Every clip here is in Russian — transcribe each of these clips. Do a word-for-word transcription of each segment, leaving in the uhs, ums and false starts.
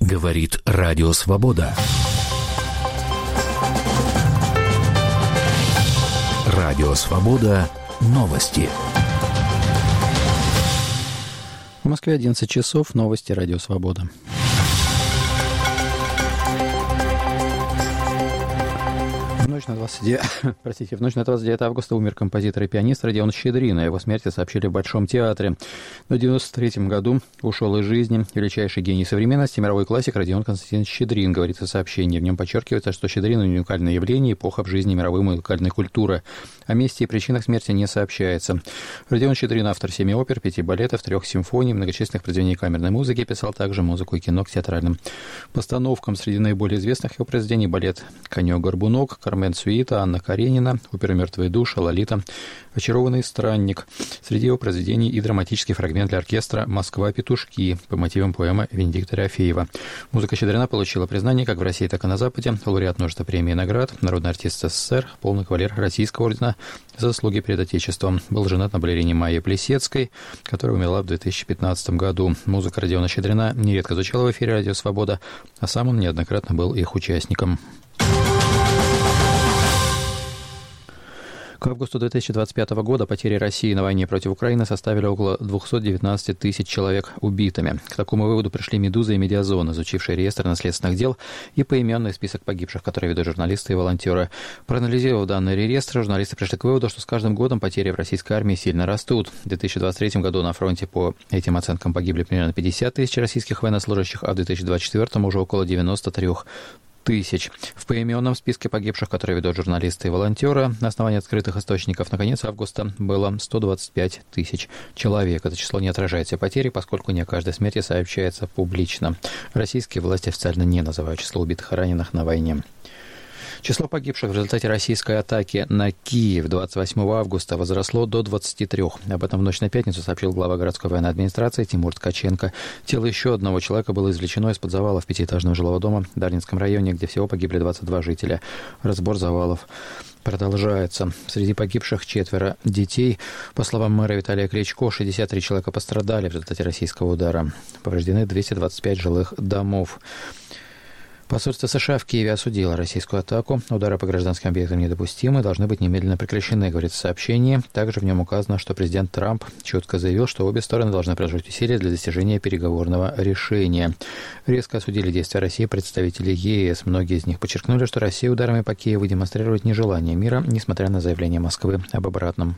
Говорит Радио Свобода. Радио Свобода. Новости. В Москве одиннадцать часов. Новости Радио Свобода. В ночь на двадцать девятое, простите, в ночь на двадцать девятое августа умер композитор и пианист Родион Щедрин. О его смерти сообщили в Большом театре. В девяносто третьем году ушел из жизни величайший гений современности, мировой классик Родион Константинович Щедрин, говорится в сообщении. В нем подчеркивается, что Щедрин – уникальное явление, эпоха в жизни мировой музыкальной культуры. О месте и причинах смерти не сообщается. Родион Щедрин – автор семи опер, пяти балетов, трех симфоний, многочисленных произведений камерной музыки, писал также музыку и кино к театральным постановкам. Среди наиболее известных его произведений балет «Конек-горбунок», «Кармен Сюита», «Анна Каренина», опера «Мертвые души», «Лолита», «Очарованный странник». Среди его произведений и драматический фрагмент для оркестра «Москва-петушки» по мотивам поэмы Венедиктора Афеева. Музыка Щедрина получила признание как в России, так и на Западе. Лауреат множества премий и наград, народный артист СССР, полный кавалер Российского ордена за заслуги перед Отечеством. Был женат на балерине Майе Плесецкой, которая умерла в две тысячи пятнадцатом году. Музыка Родиона Щедрина нередко звучала в эфире «Радио Свобода», а сам он неоднократно был их участником. К августу две тысячи двадцать пятого года потери России на войне против Украины составили около двести девятнадцать тысяч человек убитыми. К такому выводу пришли «Медуза» и «Медиазон», изучившие реестр наследственных дел и поименный список погибших, которые ведут журналисты и волонтеры. Проанализировав данные реестры, журналисты пришли к выводу, что с каждым годом потери в российской армии сильно растут. В две тысячи двадцать третьем году на фронте по этим оценкам погибли примерно пятьдесят тысяч российских военнослужащих, а в две тысячи двадцать четвёртом уже около девяносто три тысяч. В поименном списке погибших, которые ведут журналисты и волонтеры, на основании открытых источников, на конец августа было сто двадцать пять тысяч человек. Это число не отражает все потери, поскольку не о каждой смерти сообщается публично. Российские власти официально не называют число убитых и раненых на войне. Число погибших в результате российской атаки на Киев двадцать восьмого августа возросло до двадцати трёх. Об этом в ночь на пятницу сообщил глава городской военной администрации Тимур Ткаченко. Тело еще одного человека было извлечено из-под завалов пятиэтажного жилого дома в Дарницком районе, где всего погибли двадцать два жителя. Разбор завалов продолжается. Среди погибших четверо детей. По словам мэра Виталия Кличко, шестьдесят три человека пострадали в результате российского удара. Повреждены двести двадцать пять жилых домов. Посольство США в Киеве осудило российскую атаку. Удары по гражданским объектам недопустимы, должны быть немедленно прекращены, говорится в сообщении. Также в нем указано, что президент Трамп четко заявил, что обе стороны должны приложить усилия для достижения переговорного решения. Резко осудили действия России представители ЕС. Многие из них подчеркнули, что Россия ударами по Киеву демонстрирует нежелание мира, несмотря на заявление Москвы об обратном.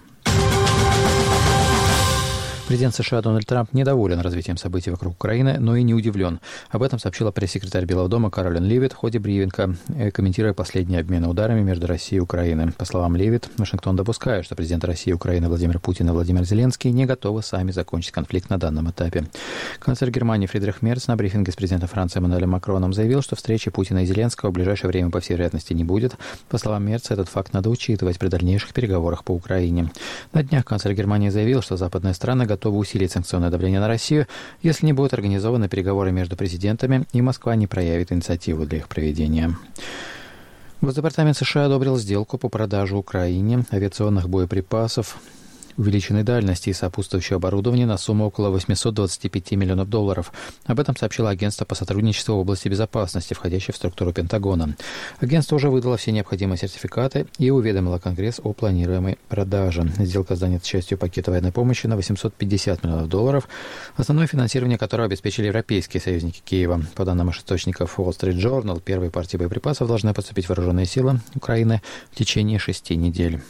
Президент США Дональд Трамп недоволен развитием событий вокруг Украины, но и не удивлен. Об этом сообщила пресс-секретарь Белого дома Каролин Левит в ходе брифинга, комментируя последние обмены ударами между Россией и Украиной. По словам Левит, Вашингтон допускает, что президенты России и Украины Владимир Путин и Владимир Зеленский не готовы сами закончить конфликт на данном этапе. Канцлер Германии Фридрих Мерц на брифинге с президентом Франции Эммануэлем Макроном заявил, что встречи Путина и Зеленского в ближайшее время, по всей вероятности, не будет. По словам Мерца, этот факт надо учитывать при дальнейших переговорах по Украине. На днях канцлер Германии заявил, что западные страны готовы готовы усилить санкционное давление на Россию, если не будут организованы переговоры между президентами и Москва не проявит инициативу для их проведения. Госдепартамент США одобрил сделку по продаже Украине авиационных боеприпасов увеличенной дальности и сопутствующего оборудования на сумму около восемьсот двадцать пять миллионов долларов. Об этом сообщило агентство по сотрудничеству в области безопасности, входящее в структуру Пентагона. Агентство уже выдало все необходимые сертификаты и уведомило Конгресс о планируемой продаже. Сделка станет частью пакета военной помощи на восемьсот пятьдесят миллионов долларов, основное финансирование которого обеспечили европейские союзники Киева. По данным источников Wall Street Journal, первые партии боеприпасов должны поступить в вооруженные силы Украины в течение шести недель.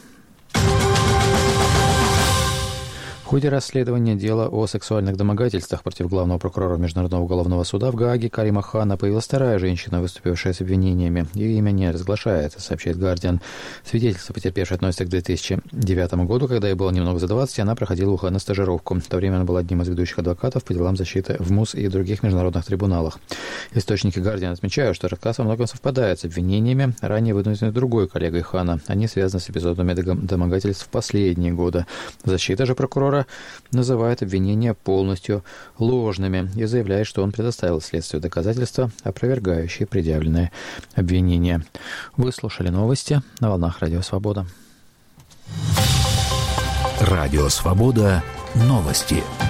В ходе расследования дела о сексуальных домогательствах против главного прокурора Международного уголовного суда в Гааге Карима Хана появилась вторая женщина, выступившая с обвинениями. Ее имя не разглашается, сообщает Гардиан. Свидетельство потерпевшей относится к две тысячи девятому году, когда ей было немного за двадцать, и она проходила у Хана стажировку. В то время она была одним из ведущих адвокатов по делам защиты в МУС и других международных трибуналах. Источники Гардиан отмечают, что рассказ во многом совпадает с обвинениями, ранее выдвинутыми другой коллегой Хана. Они связаны с эпизодами домогательств в последние годы. Защита же прокурора называет обвинения полностью ложными и заявляет, что он предоставил следствию доказательства, опровергающие предъявленные обвинения. Вы слушали новости на волнах Радио Свобода. Радио Свобода. Новости.